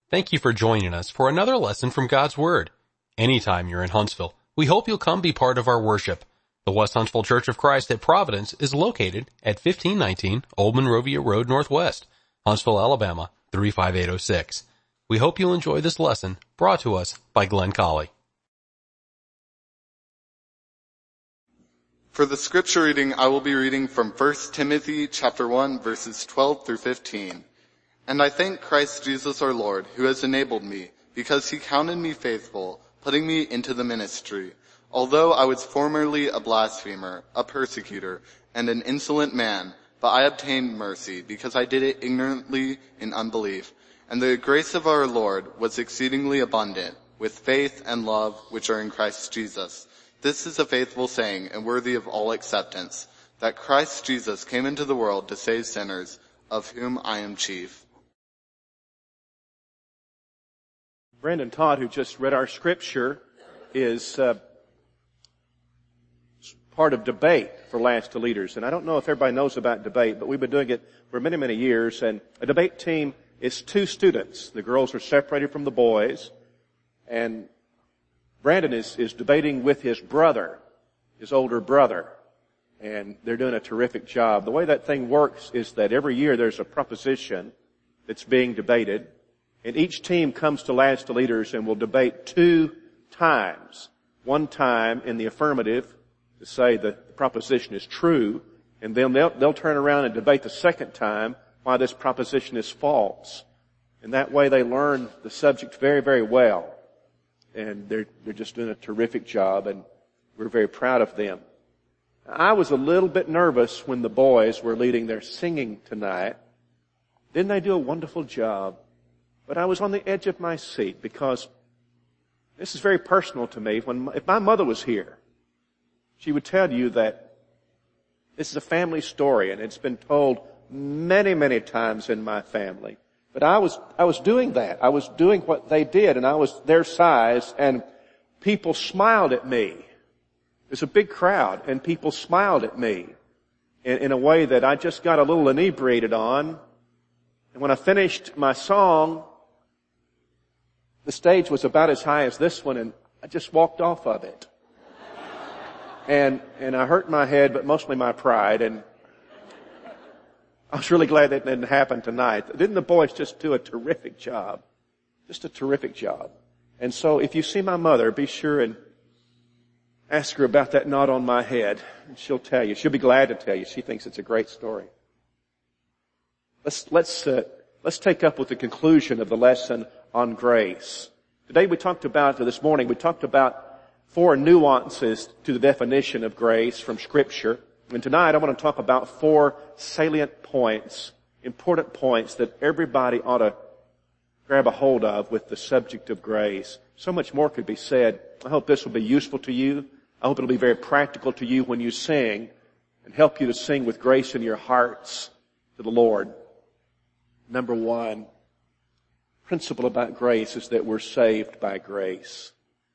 Thank you for joining us for another lesson from God's Word. Anytime you're in Huntsville, we hope you'll come be part of our worship. The West Huntsville Church of Christ at Providence is located at 1519 Old Monrovia Road Northwest, Huntsville, Alabama, 35806. We hope you'll enjoy this lesson brought to us by Glenn Colley. For the scripture reading, I will be reading from 1 Timothy chapter 1, verses 12 through 15. And I thank Christ Jesus our Lord, who has enabled me, because he counted me faithful, putting me into the ministry. Although I was formerly a blasphemer, a persecutor, and an insolent man, but I obtained mercy, because I did it ignorantly in unbelief. And the grace of our Lord was exceedingly abundant, with faith and love which are in Christ Jesus. This is a faithful saying and worthy of all acceptance, that Christ Jesus came into the world to save sinners, of whom I am chief. Brandon Todd, who just read our scripture, is part of debate for Last to Leaders. And I don't know if everybody knows about debate, but we've been doing it for many, many years. And a debate team is two students. The girls are separated from the boys. And Brandon is debating with his brother, his older brother. And they're doing a terrific job. The way that thing works is that every year there's a proposition that's being debated. And each team comes to Last to Leaders and will debate 2 times. One time in the affirmative to say that the proposition is true. And then they'll turn around and debate the second time why this proposition is false. And that way they learn the subject very, very well. And they're just doing a terrific job, and we're very proud of them. I was a little bit nervous when the boys were leading their singing tonight. Didn't they do a wonderful job? But I was on the edge of my seat because this is very personal to me. If my mother was here, she would tell you that this is a family story, and it's been told many, many times in my family. But I was doing that. I was doing what they did, and I was their size, and people smiled at me. There's a big crowd, and people smiled at me in a way that I just got a little inebriated on. And when I finished my song, the stage was about as high as this one, and I just walked off of it. And I hurt my head, but mostly my pride, and I was really glad that didn't happen tonight. Didn't the boys just do a terrific job? Just a terrific job. And so if you see my mother, be sure and ask her about that knot on my head. And she'll tell you. She'll be glad to tell you. She thinks it's a great story. Let's take up with the conclusion of the lesson on grace. This morning we talked about 4 nuances to the definition of grace from Scripture. And tonight I want to talk about 4 salient points, important points that everybody ought to grab a hold of with the subject of grace. So much more could be said. I hope this will be useful to you. I hope it'll be very practical to you when you sing and help you to sing with grace in your hearts to the Lord. Number 1, principle about grace is that we're saved by grace.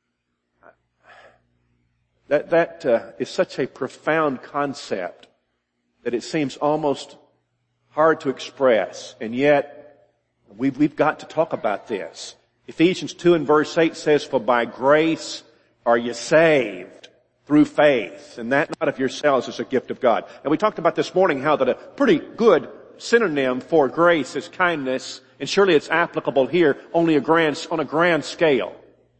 That is such a profound concept that it seems almost hard to express, and yet we've got to talk about this. Ephesians 2 and verse 8 says, "For by grace are you saved through faith, and that not of yourselves is a gift of God." And we talked about this morning how that a pretty good synonym for grace is kindness, and surely it's applicable here only on a grand scale.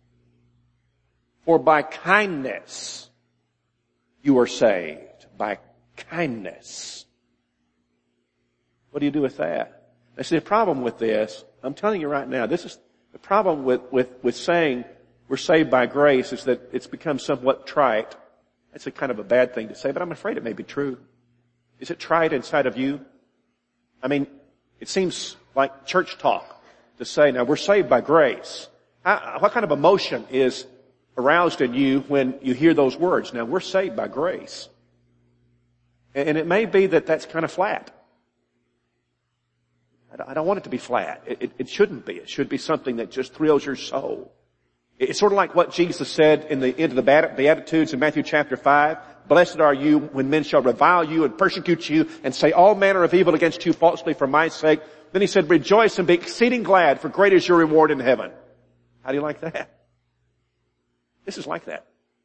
For by kindness you are saved. By kindness. What do you do with that? I see the problem with this. I'm telling you right now, this is the problem with saying we're saved by grace is that it's become somewhat trite. That's a kind of a bad thing to say, but I'm afraid it may be true. Is it trite inside of you? I mean, it seems like church talk to say, now we're saved by grace. What kind of emotion is aroused in you when you hear those words? Now, we're saved by grace. And it may be that that's kind of flat. I don't want it to be flat. It shouldn't be. It should be something that just thrills your soul. It's sort of like what Jesus said in the end of the Beatitudes in Matthew chapter 5. Blessed are you when men shall revile you and persecute you and say all manner of evil against you falsely for my sake. Then he said, rejoice and be exceeding glad, for great is your reward in heaven. How do you like that? This is like that.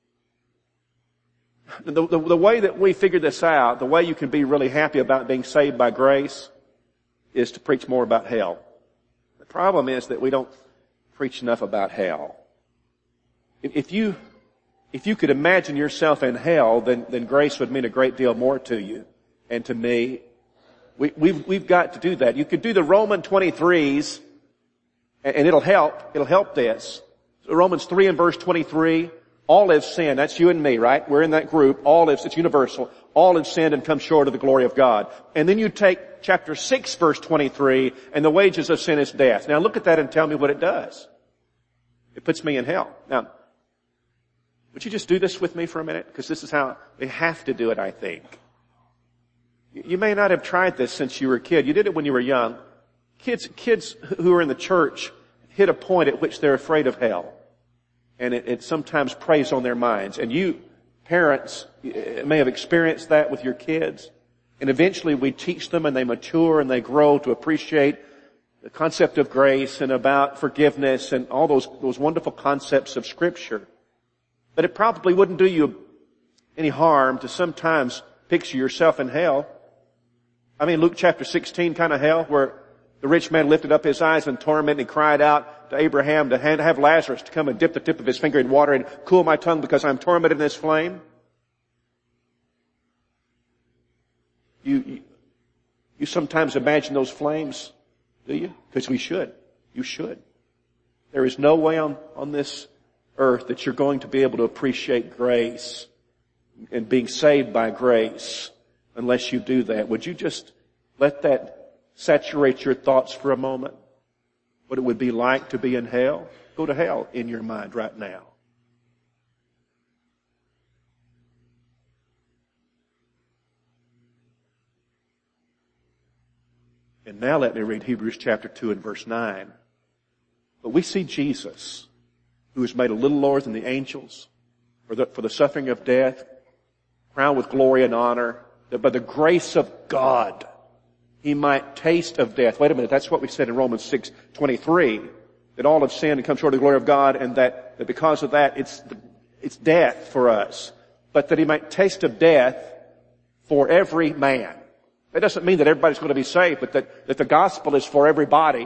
The way that we figure this out, the way you can be really happy about being saved by grace, is to preach more about hell. The problem is that we don't preach enough about hell. If you could imagine yourself in hell, then grace would mean a great deal more to you and to me. We've got to do that. You could do the Roman 23s and it'll help this. So Romans 3 and verse 23, all have sinned. That's you and me, right? We're in that group. It's universal. All have sinned and come short of the glory of God. And then you take chapter 6 verse 23 and the wages of sin is death. Now look at that and tell me what it does. It puts me in hell. Now, would you just do this with me for a minute? Because this is how we have to do it, I think. You may not have tried this since you were a kid. You did it when you were young. Kids who are in the church hit a point at which they're afraid of hell. And it sometimes preys on their minds. And you, parents, may have experienced that with your kids. And eventually we teach them and they mature and they grow to appreciate the concept of grace and about forgiveness and all those wonderful concepts of Scripture. But it probably wouldn't do you any harm to sometimes picture yourself in hell. I mean, Luke chapter 16 kind of hell, where the rich man lifted up his eyes in torment and he cried out to Abraham to have Lazarus to come and dip the tip of his finger in water and cool my tongue because I'm tormented in this flame. You sometimes imagine those flames, do you? Because we should. You should. There is no way on this earth that you're going to be able to appreciate grace and being saved by grace unless you do that. Would you just let that saturate your thoughts for a moment? What it would be like to be in hell? Go to hell in your mind right now. And now let me read Hebrews chapter 2 and verse 9. But we see Jesus, who is made a little lower than the angels, for the suffering of death, crowned with glory and honor, that by the grace of God he might taste of death. Wait a minute, that's what we said in Romans 6:23, that all have sinned and come short of the glory of God, and that because of that it's death for us, but that he might taste of death for every man. That doesn't mean that everybody's going to be saved, but that the gospel is for everybody.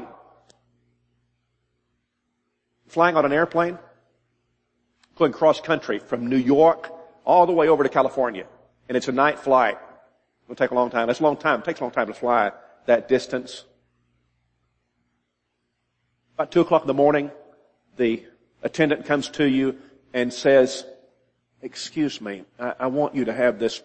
Flying on an airplane, going cross country from New York all the way over to California. And it's a night flight. It'll take a long time. That's a long time. It takes a long time to fly that distance. About 2 o'clock in the morning, the attendant comes to you and says, excuse me, I want you to have this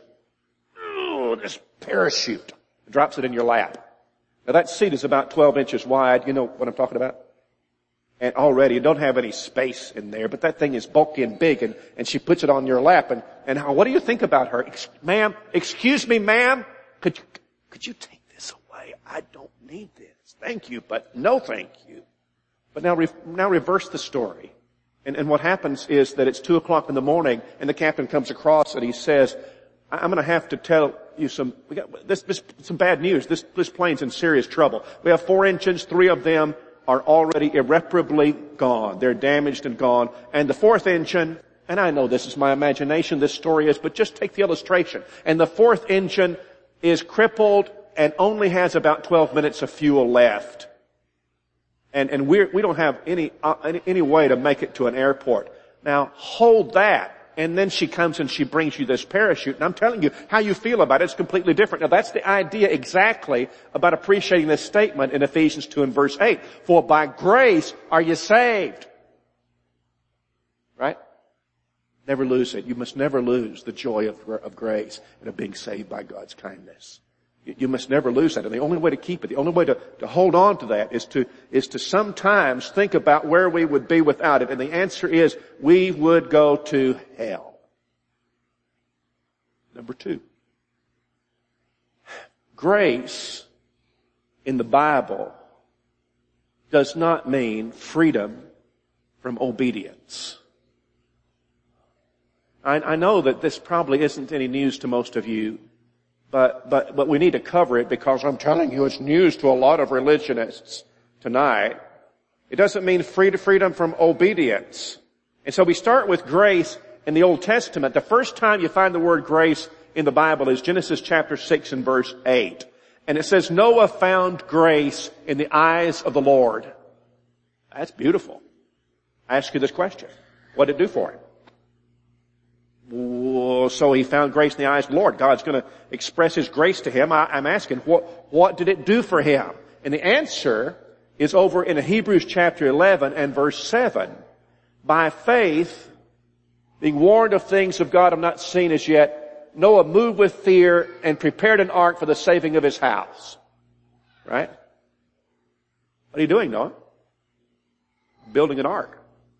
parachute. Drops it in your lap. Now that seat is about 12 inches wide. You know what I'm talking about? And already you don't have any space in there, but that thing is bulky and big, and she puts it on your lap, and what do you think about her? Ma'am, excuse me, ma'am, could you take this away? I don't need this. Thank you, but no thank you. But now reverse the story. And what happens is that it's 2 o'clock in the morning, and the captain comes across and he says, I'm gonna have to tell you some bad news. This plane's in serious trouble. We have 4 engines, 3 of them are already irreparably gone. They're damaged and gone. And the 4th engine, and I know this is my imagination, this story is, but just take the illustration. And the 4th engine is crippled and only has about 12 minutes of fuel left. And we don't have any way to make it to an airport. Now hold that. And then she comes and she brings you this parachute. And I'm telling you, how you feel about it is completely different. Now that's the idea exactly about appreciating this statement in Ephesians 2 and verse 8. For by grace are you saved. Right? Never lose it. You must never lose the joy of grace and of being saved by God's kindness. You must never lose that. And the only way to keep it, the only way to hold on to that is to sometimes think about where we would be without it. And the answer is we would go to hell. Number 2. Grace in the Bible does not mean freedom from obedience. I know that this probably isn't any news to most of you, but we need to cover it because I'm telling you it's news to a lot of religionists tonight. It doesn't mean freedom from obedience. And so we start with grace in the Old Testament. The first time you find the word grace in the Bible is Genesis chapter 6 and verse 8. And it says, Noah found grace in the eyes of the Lord. That's beautiful. I ask you this question. What did it do for him? So he found grace in the eyes of the Lord. God's going to express His grace to him. I'm asking, what did it do for him? And the answer is over in Hebrews chapter 11 and verse 7. By faith, being warned of things of God have not seen as yet, Noah moved with fear and prepared an ark for the saving of his house. Right? What are you doing, Noah? Building an ark.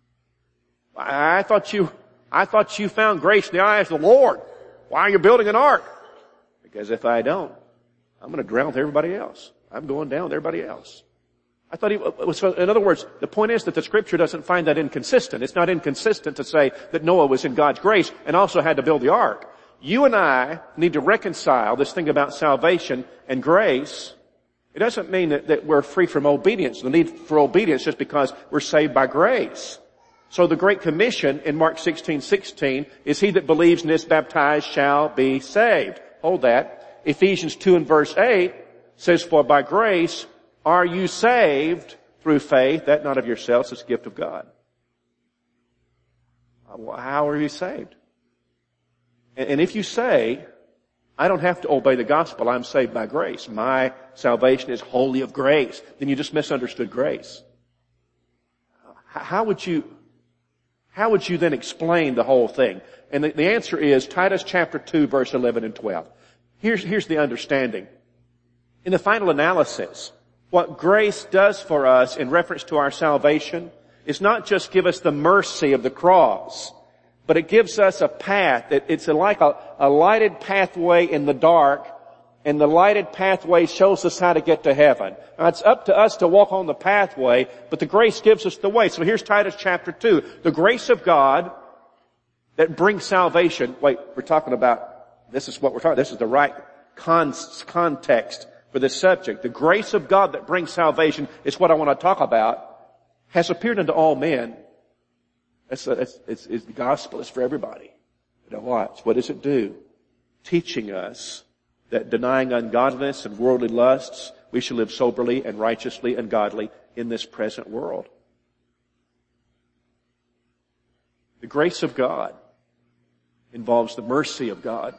I thought you found grace in the eyes of the Lord. Why are you building an ark? Because if I don't, I'm going to drown with everybody else. I'm going down with everybody else. I thought in other words, the point is that the Scripture doesn't find that inconsistent. It's not inconsistent to say that Noah was in God's grace and also had to build the ark. You and I need to reconcile this thing about salvation and grace. It doesn't mean that we're free from obedience. The need for obedience just because we're saved by grace. So the Great Commission in Mark 16:16 is he that believes and is baptized shall be saved. Hold that. Ephesians 2 and verse 8 says, for by grace are you saved through faith, that not of yourselves, it's a gift of God. How are you saved? And if you say, I don't have to obey the gospel, I'm saved by grace, my salvation is wholly of grace, then you just misunderstood grace. How would you then explain the whole thing? And the answer is Titus chapter 2 verse 11 and 12. Here's the understanding. In the final analysis, what grace does for us in reference to our salvation is not just give us the mercy of the cross, but it gives us a path. It's like a lighted pathway in the dark, and the lighted pathway shows us how to get to heaven. Now, it's up to us to walk on the pathway, but the grace gives us the way. So here's Titus chapter 2. The grace of God that brings salvation. Wait, we're talking about, this is what we're talking, this is the right context for this subject. The grace of God that brings salvation is what I want to talk about, has appeared unto all men. It's the gospel. It's for everybody. Now watch. What does it do? Teaching us that denying ungodliness and worldly lusts, we shall live soberly and righteously and godly in this present world. The grace of God involves the mercy of God.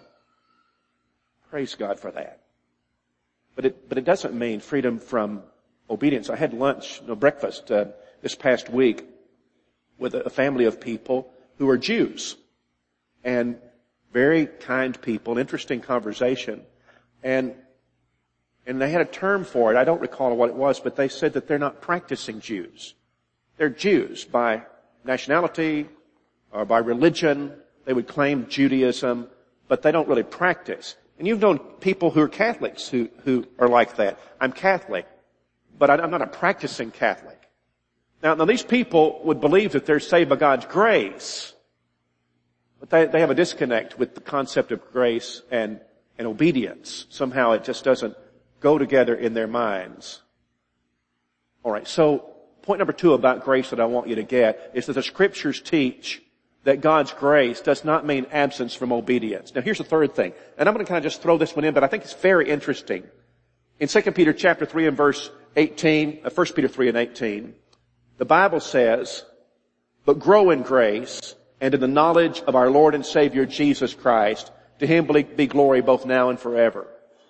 Praise God for that. But it doesn't mean freedom from obedience. I had breakfast this past week with a family of people who are Jews, and very kind people, interesting conversation, and they had a term for it. I don't recall what it was, but they said that they're not practicing Jews. They're Jews by nationality or by religion. They would claim Judaism, but they don't really practice. And you've known people who are Catholics who are like that. I'm Catholic, but I'm not a practicing Catholic. Now these people would believe that they're saved by God's grace, but they have a disconnect with the concept of grace and obedience. Somehow it just doesn't go together in their minds. Alright, so point number 2 about grace that I want you to get is that the Scriptures teach that God's grace does not mean absence from obedience. Now here's the third thing, and I'm going to kind of just throw this one in, but I think it's very interesting. In 2 Peter chapter 3 and verse 18, 1 Peter 3 and 18, the Bible says, but grow in grace and in the knowledge of our Lord and Savior Jesus Christ. To Him be glory both now and forever.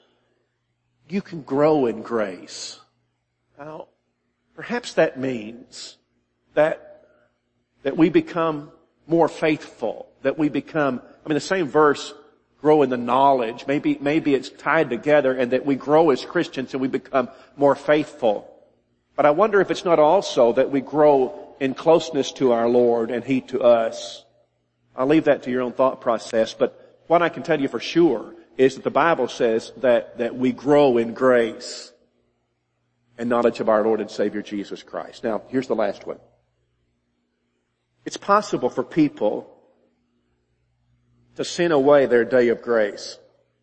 You can grow in grace. Now, perhaps that means that we become more faithful, that we become, the same verse, grow in the knowledge. Maybe it's tied together, and that we grow as Christians and we become more faithful. But I wonder if it's not also that we grow in closeness to our Lord and He to us. I'll leave that to your own thought process, but what I can tell you for sure is that the Bible says that we grow in grace and knowledge of our Lord and Savior Jesus Christ. Now, here's the last one. It's possible for people to sin away their day of grace.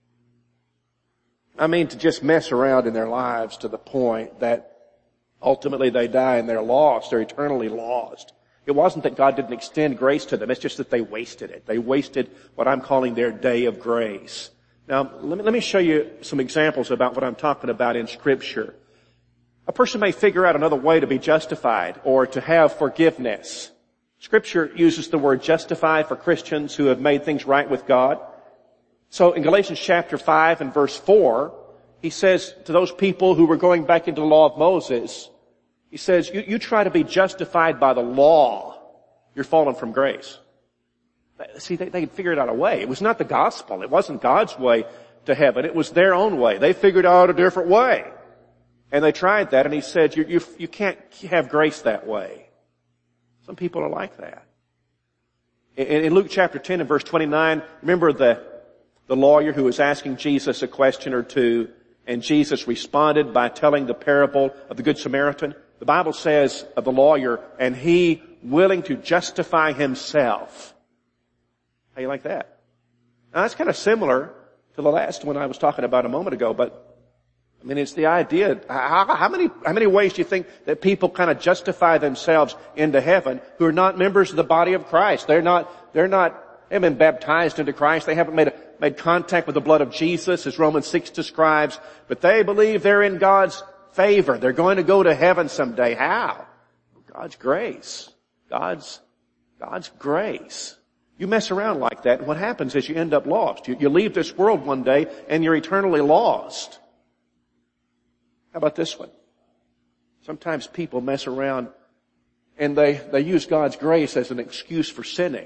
I mean, to just mess around in their lives to the point that ultimately they die and they're lost. They're eternally lost. It wasn't that God didn't extend grace to them. It's just that they wasted it. They wasted what I'm calling their day of grace. Now, let me show you some examples about what I'm talking about in Scripture. A person may figure out another way to be justified or to have forgiveness. Scripture uses the word justified for Christians who have made things right with God. So in Galatians chapter 5 and verse 4, he says to those people who were going back into the law of Moses, he says, you try to be justified by the law, you're fallen from grace. See, they had figured out a way. It was not the gospel. It wasn't God's way to heaven. It was their own way. They figured out a different way. And they tried that, and he said, you can't have grace that way. Some people are like that. In Luke chapter 10 and verse 29, remember the lawyer who was asking Jesus a question or two, and Jesus responded by telling the parable of the Good Samaritan? The Bible says of the lawyer, and he willing to justify himself. How you like that? Now that's kind of similar to the last one I was talking about a moment ago, but I mean, it's the idea. How many ways do you think that people kind of justify themselves into heaven who are not members of the body of Christ? They haven't been baptized into Christ. They haven't made contact with the blood of Jesus, as Romans 6 describes, but they believe they're in God's favor. They're going to go to heaven someday. How? God's grace. God's grace. You mess around like that, and what happens is you end up lost. You leave this world one day, and you're eternally lost. How about this one? Sometimes people mess around and they use God's grace as an excuse for sinning.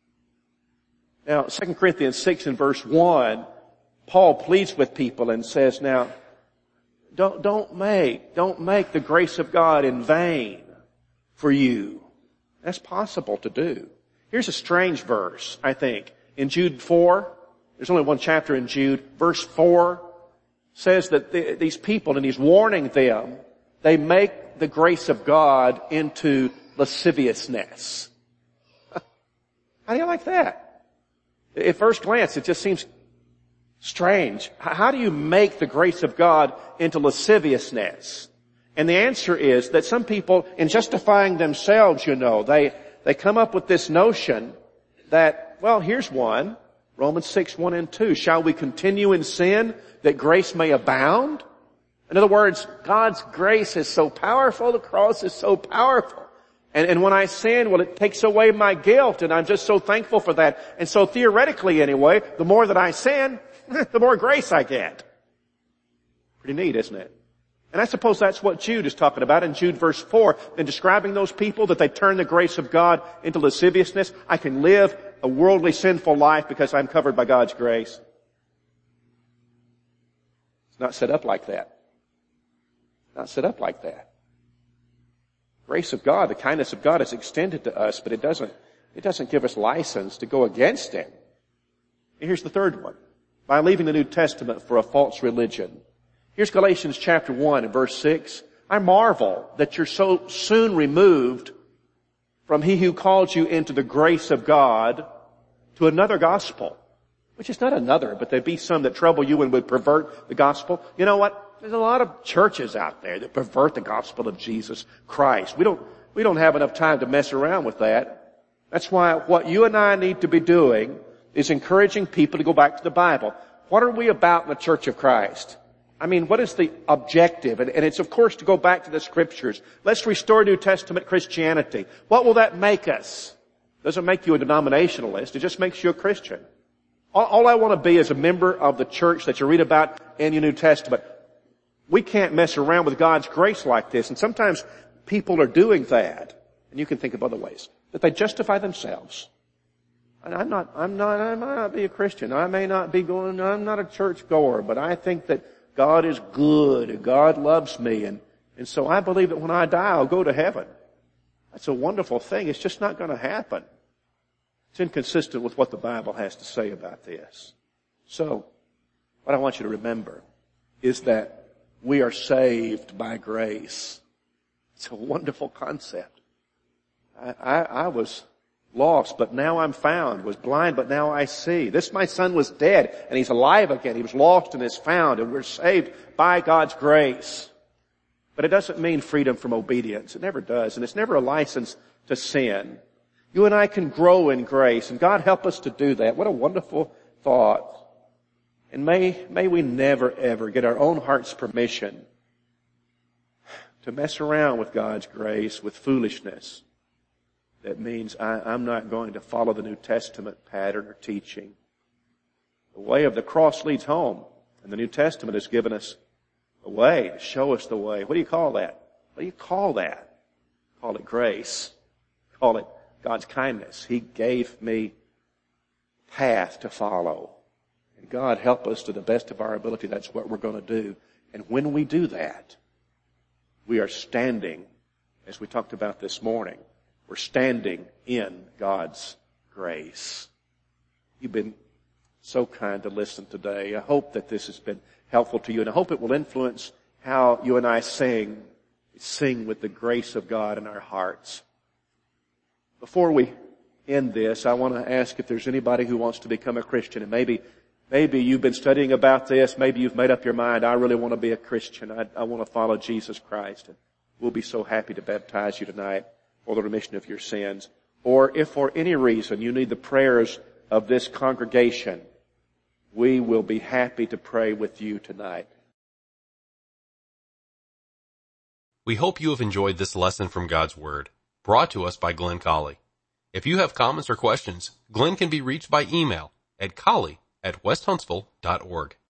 Now, 2 Corinthians 6 and verse 1, Paul pleads with people and says, now, don't make the grace of God in vain for you. That's possible to do. Here's a strange verse, I think. In Jude 4, there's only one chapter in Jude, verse 4, says that these people, and he's warning them, they make the grace of God into lasciviousness. How do you like that? At first glance, it just seems strange. How do you make the grace of God into lasciviousness? And the answer is that some people, in justifying themselves, they come up with this notion that, well, here's one. Romans 6, 1 and 2. Shall we continue in sin that grace may abound? In other words, God's grace is so powerful, the cross is so powerful. And when I sin, well, it takes away my guilt, and I'm just so thankful for that. And so theoretically anyway, the more that I sin, the more grace I get. Pretty neat, isn't it? And I suppose that's what Jude is talking about in Jude verse 4, in describing those people that they turn the grace of God into lasciviousness. I can live a worldly sinful life because I'm covered by God's grace. It's not set up like that. Not set up like that. Grace of God, the kindness of God is extended to us, but it doesn't give us license to go against Him. And here's the third one. By leaving the New Testament for a false religion. Here's Galatians chapter 1 and verse 6. I marvel that you're so soon removed from He who called you into the grace of God to another gospel. Which is not another, but there be some that trouble you and would pervert the gospel. You know what? There's a lot of churches out there that pervert the gospel of Jesus Christ. We don't have enough time to mess around with that. That's why what you and I need to be doing is encouraging people to go back to the Bible. What are we about in the Church of Christ? I mean, what is the objective? And it's of course to go back to the Scriptures. Let's restore New Testament Christianity. What will that make us? It doesn't make you a denominationalist. It just makes you a Christian. All I want to be is a member of the church that you read about in your New Testament. We can't mess around with God's grace like this. And sometimes people are doing that. And you can think of other ways. That they justify themselves. And I might not be a Christian. I may not be I'm not a church goer, but I think that God is good and God loves me. And so I believe that when I die, I'll go to heaven. That's a wonderful thing. It's just not going to happen. It's inconsistent with what the Bible has to say about this. So, what I want you to remember is that we are saved by grace. It's a wonderful concept. I was lost, but now I'm found, was blind, but now I see. This my son was dead, and he's alive again. He was lost and is found, and we're saved by God's grace. But it doesn't mean freedom from obedience. It never does, and it's never a license to sin. You and I can grow in grace, and God help us to do that. What a wonderful thought. And may we never ever get our own heart's permission to mess around with God's grace with foolishness. That means I'm not going to follow the New Testament pattern or teaching. The way of the cross leads home, and the New Testament has given us a way to show us the way. What do you call that? What do you call that? Call it grace. Call it God's kindness. He gave me path to follow. And God help us to the best of our ability. That's what we're going to do. And when we do that, we are standing, as we talked about this morning, we're standing in God's grace. You've been so kind to listen today. I hope that this has been helpful to you, and I hope it will influence how you and I sing with the grace of God in our hearts. Before we end this, I want to ask if there's anybody who wants to become a Christian, and maybe you've been studying about this, maybe you've made up your mind, I really want to be a Christian, I want to follow Jesus Christ. And we'll be so happy to baptize you tonight for the remission of your sins. Or if for any reason you need the prayers of this congregation, we will be happy to pray with you tonight. We hope you have enjoyed this lesson from God's Word, brought to us by Glenn Colley. If you have comments or questions, Glenn can be reached by email at colley@westhuntsville.org.